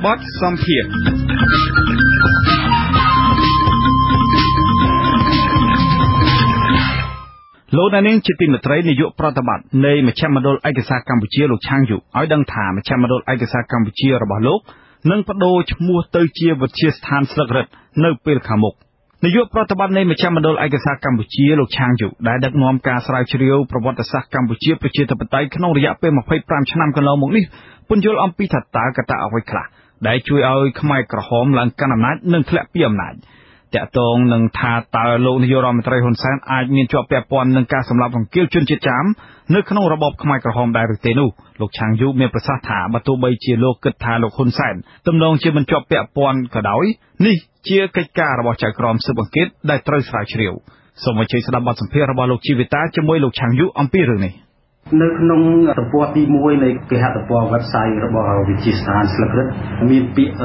បទសម្ភារលោកអ្នកនាងជាទីមេត្រីនាយកប្រតិបត្តិនៃមជ្ឈមណ្ឌលឯកសារកម្ពុជាលោកឆាងយុឲ្យដឹងថាមជ្ឈមណ្ឌលឯកសារកម្ពុជារបស់លោកនឹងបដូរឈ្មោះទៅជាវិទ្យាស្ថានស្លឹករឹតនៅពេលខាងមុខនាយកប្រតិបត្តិនៃមជ្ឈមណ្ឌលឯកសារកម្ពុជាលោកឆាងយុដែលដឹកនាំការស្រាវជ្រាវប្រវត្តិសាស្ត្រកម្ពុជាប្រជាធិបតេយ្យក្នុងរយៈពេល25ឆ្នាំកន្លងមកនេះពន្យល់អំពីថាតើកត្តាអ្វីខ្លះដែលជួយឲ្យខ្មែរក្រហមឡើងកាន់អំណាចនិងធ្លាក់ពីអំណាចតាក់ទងនឹងថាតើលោកនាយករដ្ឋមន្ត្រីហ៊ុនសែនអាចមានជាប់ពាក់ព័ន្ធនឹងការសម្លាប់រង្គាលជនជាតិចាមនៅក្នុងរបបខ្មែរក្រហមដែរឬទេនោះលោកឆាងយុមានប្រសាសន៍ថាបើទោះបីជាលោកគិតថាលោកហ៊ុនសែនទំនងជាមិនជាប់ពាក់ព័ន្ធក៏ដោយនេះជាកិច្ចការរបស់ចៅក្រមស៊ើបអង្កេតដែលត្រូវស្រាវជ្រាវសូមអញ្ជើញស្ដាប់បទសម្ភាសន៍របស់លោកជីវិតាជាមួយលោកឆាងយុអំពីរឿងនេះនៅក្នុងទំព័រទី1នៃគេហទំព័រ website របស់វិទ្យាស្ថានស្លឹករឹតមានពាក្យ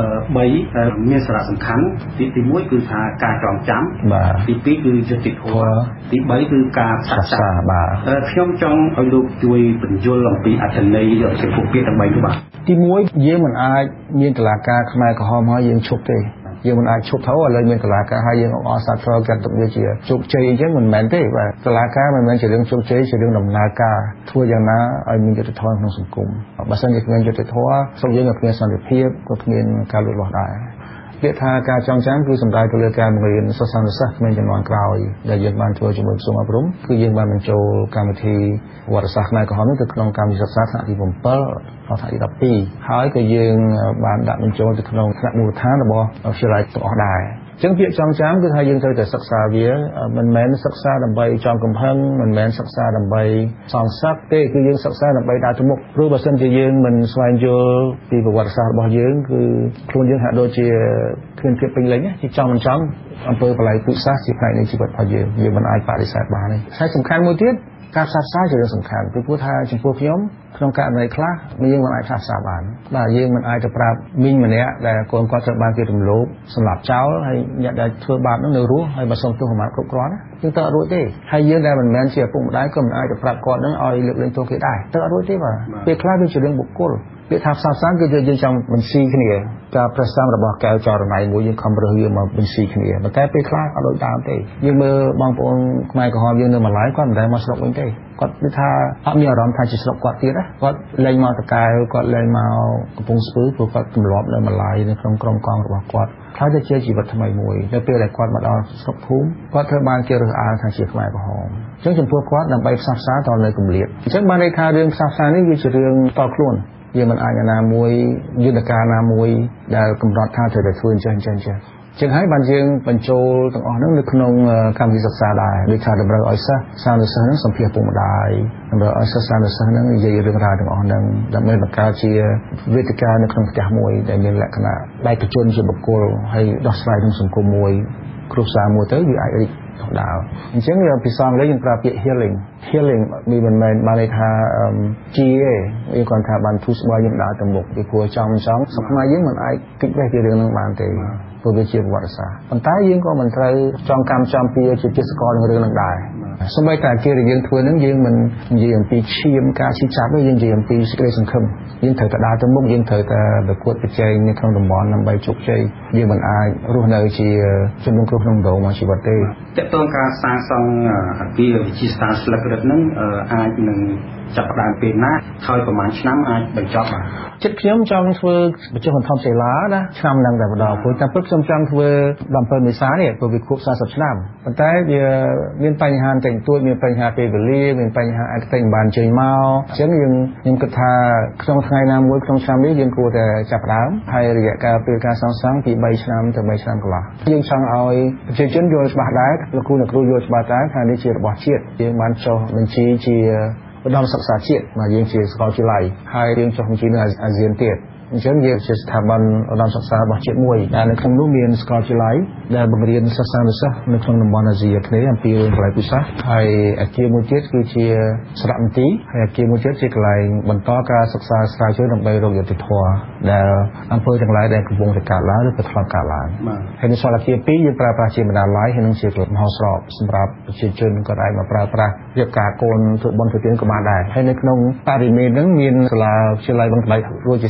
3មានសារៈសំខាន់ទី1គឺថាការចងចាំទី2គឺយុត្តិធម៌ទី3គឺការផ្សះផ្សាខ្ញុំចង់ឲ្យលោកជួយបញ្យល់អំពីអត្ថន័យរបស់ពាក្យទាំង3នេះបាទទី1យើងមិនអាចមានតុលាការខ្មែរក្រហមហើយយើងឈប់ទេយើងមិនអាចឈប់ទៅឥឡូវមានតុលាការហើយយើងអបអរសាទរកាត់ទុកវាជាជោគជ័យអញ្ចឹងមិនមែនទេបាទតុលាការមិនមែនជារឿងជោគជ័យជារឿងដំណើរការធ្វើយ៉ាងណាឲ្យមានយុត្តិធម៌ក្នុងសង្គមបើសិនជាគ្មានយុត្តិធម៌ស្រុកយើងក៏គ្មានសន្តិភាពក៏គ្មានការលូតលាស់ដែរពាក្យថាការចងចាំគឺសំដៅទៅលើការបង្រៀនសិស្សនិស្សិតមានចំនួនក្រោយដែលយើងបានធ្វើជាមួយក្រសួងអប់រំគឺយើងបានបញ្ចូលកម្មវិធីវត្តសាស្ត្រខ្មែរក្រហមនេះទៅក្នុងកម្មវិធីសិក្សាថ្នាក់ទី7ដល់ថ្នាក់ទី12ហើយក៏យើងបានដាក់បញ្ចូលទៅក្នុងថ្នាក់មូលដ្ឋានរបស់វិទ្យាល័យទាំងអស់ដែរចឹងពាក្យចងចាំគឺថាយើងត្រូវតែសិក្សាវាមិនមែនសិក្សាដើម្បីចំកំហឹងមិនមែនសិក្សាដើម្បីសងសឹកទេគឺយើងសិក្សាដើម្បីដើរទៅមុខព្រោះបើសិនជាយើងមិនស្វែងយល់ពីប្រវត្តិសាស្ត្ររបស់យើងគឺខ្លួនយើងហាក់ដូចជាគ្មានភាពពេញលេញជាចង់មិនចង់អំពើបល្ល័យពូជសាសន៍ជាផ្នែកនៃជីវិតរបស់យើងមិនអាចបដិសេធបានទេហើយសំខាន់មួយទៀតការផ្សះផ្សាជារឿងសំខាន់ពីព្រោះថាចំពោះខ្ញុំក្នុងករណីខ្លះយើងមិនអាចផ្សះផ្សាបានបាទយើងមិនអាចទៅប្រាប់មីងម្នាក់ដែលកូនគាត់ត្រូវបានគេរំលោភសម្លាប់ចោលហើយអ្នកដែលធ្វើបាបនោះនៅរស់ហើយបើសុំទោសប្រមាថគ្រប់គ្រាន់យើងទៅអត់រួចទេហើយយើងដែលមិនមែនជាឪពុកម្ដាយក៏មិនអាចទៅប្រាប់គាត់នឹងឲ្យលើកលែងទោសគេដែរទៅអត់រួចទេបាទពេលខ្លះវាជារឿងបុគ្គលពាក្យថាផ្សះផ្សាគឺយើងចង់បញ្ស៊ីគ្នាការប្រសាសន៍របស់កែវចរណៃមួយយើងខំរើសវាមកបញ្ស៊ីគ្នាប៉ុន្តែពេលខ្លះអត់ដូចដើមទេយើងមើលបងប្អូនខ្មែរក្រហមយើងនៅម៉ាឡៃគាត់មិនដែលមកស្រុកវិញទេគាត់និយាយថាអត់មានអារម្មណ៍ថាជាស្រុកគាត់ទៀតណាគាត់លែងមកតកែវគាត់លែងមកកំពង់ស្ពឺព្រោះគាត់ទម្លាប់នៅម៉ាឡៃនៅក្នុងក្រុមកងរបស់គាត់ខ្លះទៅជាជីវិតថ្មីមួយនៅពេលដែលគាត់មកដល់ស្រុកភូមិគាត់ត្រូវបានគេរើសអើងថាជាខ្មែរក្រហមអញ្ចឹងចំពោះគាត់ដើម្បីផ្សះផ្សាតនៅគម្លាតអញ្ចឹងបានន័យថារឿងផ្សះផ្សានេះវាជារឿងតខ្លួនយើងមិនអាចណាមួយយន្តការណាមួយដែលកំណត់ថាត្រូវតែធ្វើអញ្ចឹងចឹងហើយបានយើងបញ្ចូលទាំងអស់ហ្នឹងនៅក្នុងកម្មវិធីសិក្សាដែរដូចថាតម្រូវឲ្យសិស្សសាស្ត្រហ្នឹងសម្ភាសពុកម្ដាយតម្រូវឲ្យសិស្សសាស្ត្រហ្នឹងនិយាយរឿងរ៉ាវទាំងអស់ហ្នឹងដើម្បីបង្កើតជាវេទិកានៅក្នុងផ្ទះមួយដែលមានលក្ខណៈដៃកជនជាបុគ្គលហើយដោះស្រាយក្នុងសង្គមមួយគ្រួសារមួយទៅវាអាចរីកដៅអញ្ចឹងភាសាអង់គ្លេសយើងប្រើពាក្យ healing វាមិនមែនបានន័យថាជាទេវាគាត់ថាបានធូរស្បើយយើងដើរទៅមុខពីព្រោះចង់ស្រុកខ្មែរយើងមិនអាចគិតវេះពីរឿងហ្នឹងបានទេព្រោះវាជាប្រវត្តិសាស្ត្រប៉ុន្តែយើងក៏មិនត្រូវចង់កម្មចំពីជាទេសកលនឹងរឿងហ្នឹងដែរសូម្បីតែគេដែលយើងធ្វើហ្នឹងយើងមិននិយាយអំពីឈាមការឈឺចាប់ទេយើងនិយាយអំពីសេចក្តីសង្ឃឹមយើងត្រូវតែដើរទៅមុខយើងត្រូវតែប្រកួតប្រជែងនៅក្នុងតំបន់ដើម្បីជោគជ័យយើងមិនអាចរស់នៅជាជនរងគ្រោះក្នុងដងជីវិតទេតើតើការសាងសង់អគារវិទ្យាស្ថានស្លឹករឹតហ្នឹងអាចនឹងចាប់ផ្ដើមពេលណាហើយប្រហែលឆ្នាំអាចបញ្ចប់បាទចិត្តខ្ញុំចង់ធ្វើបញ្ចុះបន្ថយសិលាណាឆ្នាំហ្នឹងតែម្ដងព្រោះតែពិតខ្ញុំចង់ធ្វើ17មេសានេះព្រោះវាគ្រប់40ឆ្នាំប៉ុន្តែវាមានបញ្ហាតិចតួចមានបញ្ហាពេលវេលាមានបញ្ហាឯកទេសមិនបានជើញមកអញ្ចឹងខ្ញុំគិតថាក្នុងថ្ងៃណាមួយក្នុងឆ្នាំនេះយើងគួរតែចាប់ផ្ដើមហើយរយៈកាលពេលការសាងសង់ពី3ឆ្នាំទៅ3ឆ្នាំកន្លះយើងចង់ឲ្យប្រជាជនយល់ច្បាស់ដែរលោកគ្រូអ្នកគ្រូយល់ច្បាស់ដែរថានេះជារបស់ជាតិយើងបានចុះបញ្ជីជាឧត្តមសិក្សាជាតិមកយើងជាសាកលវិទ្យាល័យហើយយើងចុះបញ្ជីនៅអាស៊ានទៀតអញ្ចឹងយើងជាស្ថាប័នឧត្តមសិក្សារបស់ជាតិមួយដែលនៅក្នុងនោះមានសាកលវិទ្យាល័យដែលបង្រៀនសិស្សានុសិស្សនៅក្នុងតំបន់អាស៊ីអាគ្នេយ៍អំពីរឿងបល្ល័យពូជសាសន៍ហើយអគារមួយទៀតគឺជាសារមន្ទីរហើយអគារមួយទៀតជាកន្លែងបន្តការសិក្សាស្រាវជ្រាវដើម្បីរកយុត្តិធម៌ដែលអង្គើទាំងឡាយដែលកំពុងតែកើតឡើងឬក៏ធ្លាប់កើតឡើងហើយនៅសាលាអគារ2យើងប្រើប្រាស់ជាបណ្ណាល័យហើយនឹងជាមហោស្រពសម្រាប់ប្រជាជនក៏អាចមកប្រើប្រាស់រៀបការកូនធ្វើបុណ្យធ្វើទានក៏បានដែរហើយនៅក្នុងបរិមាណហ្នឹងមានសាលាវិទ្យាល័យបឹងថ្លៃរួចជាស្រេចដែល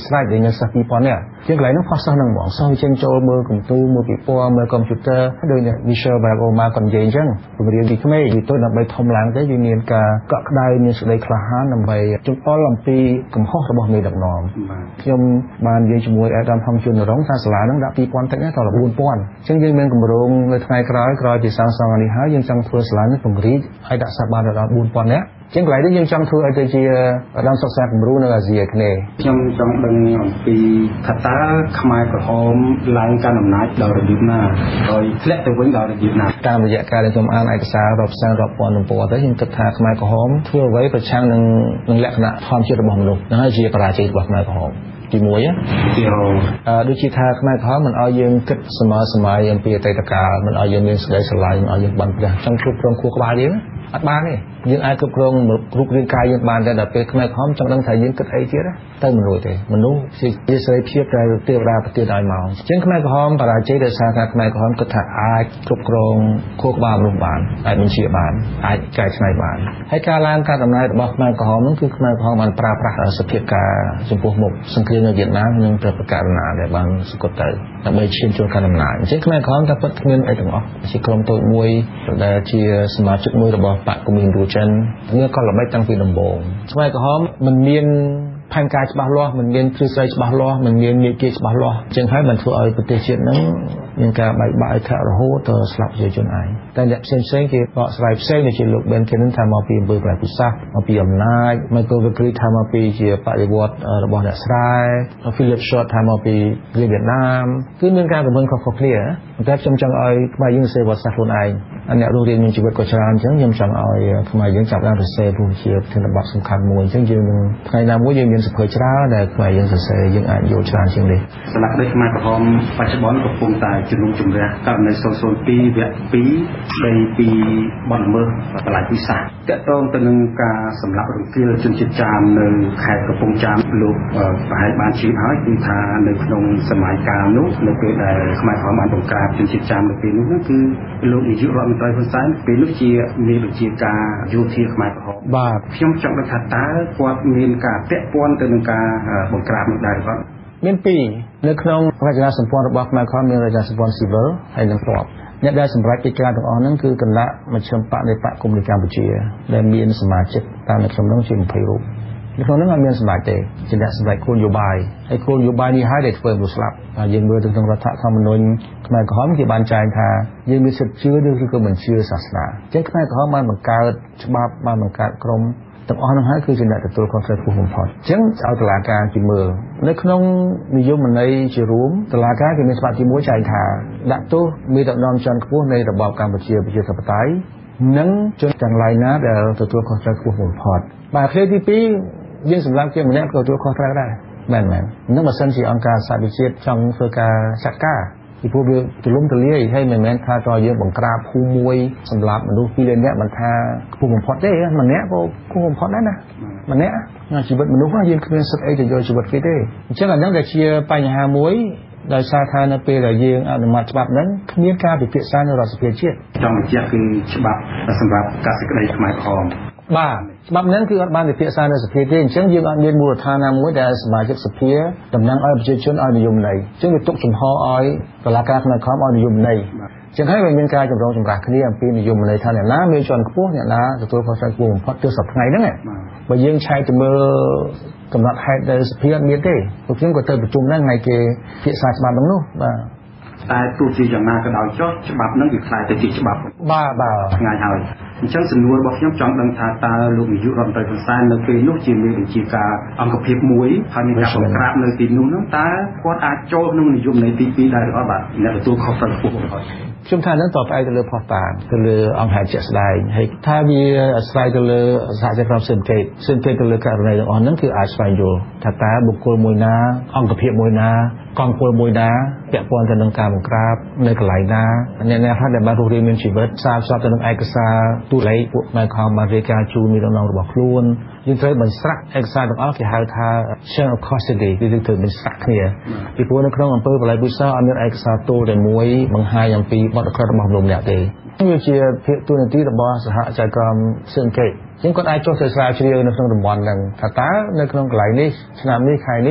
មានសិស្ស2000នាក់ជាងកន្លែងនោះផុសសិស្សនឹងហ្មងសិស្សចេញចូលមើលកុំព្យូទ័រមើលពិព័រណ៍មើលកុំព្យូទ័រដូចអ្នក Michelle Obama គាត់និយាយអញ្ចឹងពង្រៀនពីក្មេងពីតូចដើម្បីធំឡើងទៅវាមានការកក់ក្ដៅមានសេចក្តីក្លាហានដើម្បីជម្អល់អំពីកំហុសរបស់មេដឹកនាំខ្ញុំបាននិយាយជាមួយអាដាមហងជួនរងថាសាលាហ្នឹងដាក់2000តិចណាដល់4000អញ្ចឹងយើងមានគម្រោងនៅថ្ងៃក្រោយពីសាងសង់នេះហើយយើងចង់ធ្វើសាលានេះពង្រីកឲ្យដាក់សិស្សបានដល់4000នាក់ជាងកន្លែងនេះយើងចង់ធ្វើឲ្យទៅជាឧត្តមសិក្សាគំរូនៅអាស៊ីអាគ្នេយ៍ខ្ញុំចង់ដឹងអំពីថាតើខ្មែរក្រហមឡើងកាន់អំណាចដល់របៀបណាហើយធ្លាក់ទៅវិញដល់របៀបណាតាមរយៈការដែលខ្ញុំអានឯកសាររាប់សែនរាប់ពាន់ទំព័រទៅខ្ញុំគិតថាខ្មែរក្រហមធ្វើអ្វីប្រឆាំងនឹងលក្ខណៈធម្មជាតិរបស់មនុស្សហ្នឹងហើយជាបរាជ័យរបស់ខ្មែរក្រហមទី1ដូចជាថាខ្មែរក្រហមមិនឲ្យយើងគិតសម័យអំពីអតីតកាលមិនឲ្យយើងមានសេចក្តីស្រឡាញ់មិនឲ្យយើងបានព្រះចង់គ្រប់គ្រងខួរក្បាលយើងអត់បានទេយើងអាចគ្រប់គ្រងរូបរាងកាយយើងបានតែដល់ពេលខ្មែរក្រហមចង់ដឹងថាយើងគិតអីទៀតទៅមនុស្សទេមនុស្សជាសេរីភាពដែលទេវតាប្រទានឲ្យមកអញ្ចឹងខ្មែរក្រហមបរាជ័យដោយសារថាខ្មែរក្រហមគិតថាអាចគ្រប់គ្រងខួរក្បាលមនុស្សបានអាចបញ្ជាបានអាចកែច្នៃបានហើយការឡើងការដំណើររបស់ខ្មែរក្រហមនោះគឺខ្មែរក្រហមបានប្រើប្រាស់សភាពការចំពោះមុខសង្គ្រាមនៅវៀតណាមនិងប្រកាសណាដែលបានសង្កត់ទៅដើម្បីឈានចូលកាន់អំណាចអញ្ចឹងខ្មែរក្រហមតែពិតគ្មានអីទាំងអស់ជាក្រុមតូចមួយដែលជាសមាជិកមួយរបស់បកកុម្មុយនីសចិនវាក៏ល្បិចតាំងពីដំបូងខ្មែរក្រហមមិនមានផែនការច្បាស់លាស់មិនមានទ្រឹស្ដីច្បាស់លាស់មិនមាននីតិច្បាស់លាស់អញ្ចឹងហើយបានធ្វើឲ្យប្រទេសជាតិនឹងមានការបែកបាក់រហូតដល់ស្លាប់ប្រជាជនឯងតែអ្នកផ្សេងគេបកស្រាយផ្សេងដូចជាលោក Ben Cannon ថាមកពីអំពើប្រល័យពូជសាសន៍មកពីអំណាច Michael Vickery ថាមកពីជាបដិវត្តរបស់អ្នកស្រែ Philip Short ថាមកពីវៀតណាមគឺមានការកំណត់ខុសៗគ្នាតែខ្ញុំចង់ឲ្យខ្មែរយើងសេវត្តសាសន៍ខ្លួនឯងអ្នករស់រានមានជីវិតក៏ច្រើនអញ្ចឹងខ្ញុំចង់ឲ្យខ្មែរយើងចាប់បានសរសេរព្រោះជាប្រធានបទសំខាន់មួយអញ្ចឹងយើងនឹងថ្ងៃណាមួយយើងមានសភើច្រើនដែលខ្មែរយើងសរសេរយើងអាចយល់ច្រើនជាងនេះស្លាកដូចខ្មែរក្រហមបច្ចុប្បន្នកំពុងតែជំនុំជម្រះករណី002វគ្គ2ស្ដីពីបទល្មើសបលាយពិសាតកតងទៅនឹងការសម្លាប់រង្គាលជនជាតិចាមនៅខេត្តកំពង់ចាមលោកប្រហែលបានជឿហើយគឺថានៅក្នុងសម័យកាលនោះនៅពេលដែលខ្មែរក្រហមបានបង្ក្រាបជនជាតិចាមនៅពេលនោះគឺលោកនាយករដ្ឋមន្ត្រីហ៊ុនសែនពេលនោះជាមានវិជាការយោធាខ្មែរក្រហមបាទខ្ញុំចង់ដឹងថាតើគាត់មានការពាក់ព័ន្ធទៅនឹងការបង្ក្រាបនោះដែរគាត់មានពីរនៅក្នុងរចនាសម្ព័ន្ធរបស់ខ្មែរក្រហមមានរចនាសម្ព័ន្ធស៊ីវិលហើយនិងទ័ពអ្នកដែលសម្រេចកិច្ចការទាំងអស់ហ្នឹងគឺគណៈមជ្ឈិមបកនៃបកកុម្មុយនីសកម្ពុជាដែលមានសមាជិកតាមនៅក្នុងនោះជា20រូបនៅក្នុងនោះអត់មានសម្ដេចទេជាអ្នកសម្រេចគោលនយោបាយហើយគោលនយោបាយនេះហើយដែលធ្វើមនុស្សស្លាប់ហើយយើងមើលទៅក្នុងរដ្ឋធម្មនុញ្ញខ្មែរក្រហមគេបានចែងថាយើងមានសិទ្ធិជឿឬក៏មិនជឿសាសនាអញ្ចឹងខ្មែរក្រហមបានបង្កើតច្បាប់បានបង្កើតក្រមទាំងអស់នោះហើយគឺជាអ្នកទទួលខុសត្រូវខ្ពស់បំផុតអញ្ចឹងឲ្យតុលាការគេមើលនៅក្នុងនិយមន័យជារួមតុលាការគេមានច្បាប់ទី1ចែងថាដាក់ទោសមេដឹកនាំជាន់ខ្ពស់នៃរបបកម្ពុជាប្រជាធិបតេយ្យនិងជនទាំងឡាយណាដែលទទួលខុសត្រូវខ្ពស់បំផុតបាទឃ្លាទី2យើងសម្រាប់ជាម្នាក់ក៏ទទួលខុសត្រូវដែរមែននឹងបើសិនជាអង្គការសហវិជាតិចង់ធ្វើការចាត់ការពីព្រោះវាទូលំទូលាយហើយមិនមែនថាតើយើងបង្ក្រាបភូមិមួយសម្រាប់មនុស្ស2លាននាក់មិនថាខ្ពស់បំផុតទេម្នាក់ក៏ខ្ពស់បំផុតដែរណាម្នាក់ជីវិតមនុស្សយើងគ្មានសិទ្ធិអីទៅយកជីវិតគេទេអញ្ចឹងអានឹងដែលជាបញ្ហាមួយដោយសារថានៅពេលដែលយើងអនុម័តច្បាប់ហ្នឹងគ្មានការពិភាក្សានៅរដ្ឋសភាជាតិចង់បញ្ជាក់គឺច្បាប់សម្រាប់ការសេចក្តីខ្មែរក្រហមបាទច្បាប់ហ្នឹងគឺអត់បានពិភាក្សានៅសភាទេអញ្ចឹងយើងអត់មានមូលដ្ឋានណាមួយដែលសមាជិកសភាតំណាងឲ្យប្រជាជនឲ្យនិយមន័យអញ្ចឹងវាទុកចំហឲ្យតុលាការខ្មែរក្រហមឲ្យនិយមន័យអញ្ចឹងហើយវាមានការចម្រូងចម្រាសគ្នាអំពីនិយមន័យថាអ្នកណាមានជាន់ខ្ពស់អ្នកណាទទួលខុសត្រូវខ្ពស់បំផុតទើបសប្តាហ៍ថ្ងៃហ្នឹងបើយើងឆែកទៅមើលកំណត់ហេតុដែលសភាអត់មានទេពួកខ្ញុំក៏ទៅប្រជុំដែរថ្ងៃគេពិភាក្សាច្បាប់ហ្នឹងនោះបាទតែទោះជាយ៉ាងណាក៏ដោយចុះច្បាប់ហ្នឹងវាខ្លាយទៅជាច្បាប់បាទថ្ងៃហើយអញ្ចឹងសំណួររបស់ខ្ញុំចង់ដឹងថាតើលោកនាយករដ្ឋមន្ត្រីហ៊ុនសែននៅពេលនោះជាមានវិជាការអង្គភាពមួយហើយមានការបង្ក្រាបនៅទីនោះហ្នឹងតើគាត់អាចចូលក្នុងនិយមន័យទី2ដែរឬអត់បាទអ្នកទទួលខុសត្រូវខ្ពស់បំផុតខ្ញុំថានឹងតបផ្អែកទៅលើផុសតាងទៅលើអង្គហេតុជាក់ស្ដែងហើយថាវាអាស្រ័យទៅលើសហជីវកម្មផ្សេងៗទៅលើករណីទាំងអស់ហ្នឹងគឺអាចស្វែងយល់ថាតើបុគ្គលមួយណាអង្គភាពមួយណាកងពលមួយណាពាក់ព័ន្ធទៅនឹងការបង្ក្រាបនៅកន្លែងណាអ្នកខ្លះដែលបានរស់រានមានជីវិតសារផ្សំទៅនឹងឯកសារទូលេខពួកខ្មែរក្រហមបានរាយការណ៍ជូនមានដំណងរបស់ខ្លួនយើងត្រូវបញ្ស្រាក់ឯកសារទាំងអស់គេហៅថា chain of custody គឺត្រូវបញ្ស្រាក់គ្នាពីព្រោះនៅក្នុងអំពើបលាយពូជសាសន៍អត់មានឯកសារទូលតែមួយបង្ហាញអំពីបទអក្រិតរបស់មនុស្សម្នាក់ទេវាជាភាគទូនាទីរបស់សហជីវកម្មសង្កេតយើងគាត់អាចចុះទៅស្រាវជ្រាវនៅក្នុងតំបន់ហ្នឹងថាតើនៅក្នុងកន្លែងនេះឆ្នាំនេះខែនេះ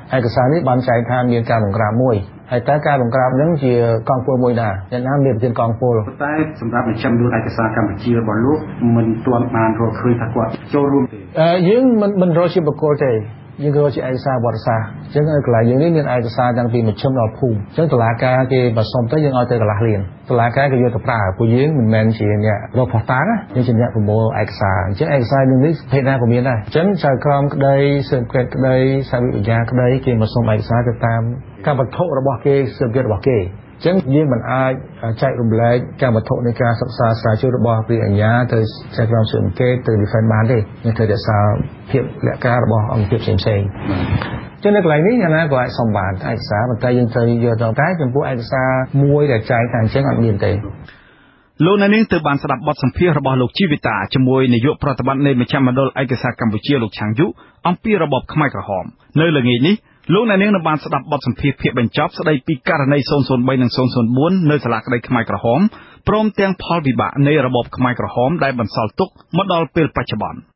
ឯកសារនេះបានចែកថាមានការបង្ក្រាបមួយហើយតើការបង្ក្រាបហ្នឹងជាកងពលមួយណាអ្នកណាមានប្រធានកងពលតែសម្រាប់មជ្ឈមណ្ឌលឯកសារកម្ពុជារបស់លោកមិនទាន់បានរកឃើញថាគាត់ចូលរួមទេយើងមិនរកជាបុគ្គលទេយើងរកជាឯកសារវត្តសាស្ត្រអញ្ចឹងកន្លែងយើងនេះមានឯកសារតាំងពីមជ្ឈមដល់ភូមិអញ្ចឹងតុលាការគេបើសុំទៅយើងឲ្យទៅកន្លះលានតុលាការគេយកទៅប្រើពួកយើងមិនមែនជាអ្នករកផុសតាងយើងជាអ្នកប្រមូលឯកសារអញ្ចឹងឯកសារនេះភេទណាក៏មានដែរអញ្ចឹងចៅក្រមក្តីស៊ើបអង្កេតក្តីសាវិទ្យាក្តីគេមកសុំឯកសារទៅតាមកម្មវត្ថុរបស់គេស៊ើបអង្កេតរបស់គេចឹងយើងមិនអាចចែករំលែកកម្មវត្ថុនៃការសិក្សាស្រាវជ្រាវរបស់ព្រះអញ្ញាទៅចែករំលែកអង្កេតទៅ defend បានទេយើងត្រូវរក្សាភាពលក្ខណៈរបស់អង្គភាពផ្សេងៗចឹងនៅកន្លែងនេះយ៉ាងណាក៏អាចសុំបានឯកសារប៉ុន្តែយើងត្រូវយកទៅតែចំពោះឯកសារមួយដែលចែកថាអញ្ចឹងអត់មានទេលោកអ្នកនាងទើបបានស្ដាប់បទសម្ភាសន៍របស់លោកជីវិតាជាមួយនាយកប្រតិបត្តិនៃមជ្ឈមណ្ឌលឯកសារកម្ពុជាលោកឆាងយុអំពីរបបខ្មែរក្រហមនៅល្ងាចនេះលោកអ្នកនាងនឹងបានស្ដាប់បទសម្ភាសន៍ភាគបញ្ចប់ស្ដីពីករណី003និង004នៅសាលាក្តីខ្មែរក្រហមព្រមទាំងផលវិបាកនៃរបបខ្មែរក្រហមដែលបន្សល់ទុកមកដល់ពេលបច្ចុប្បន្ន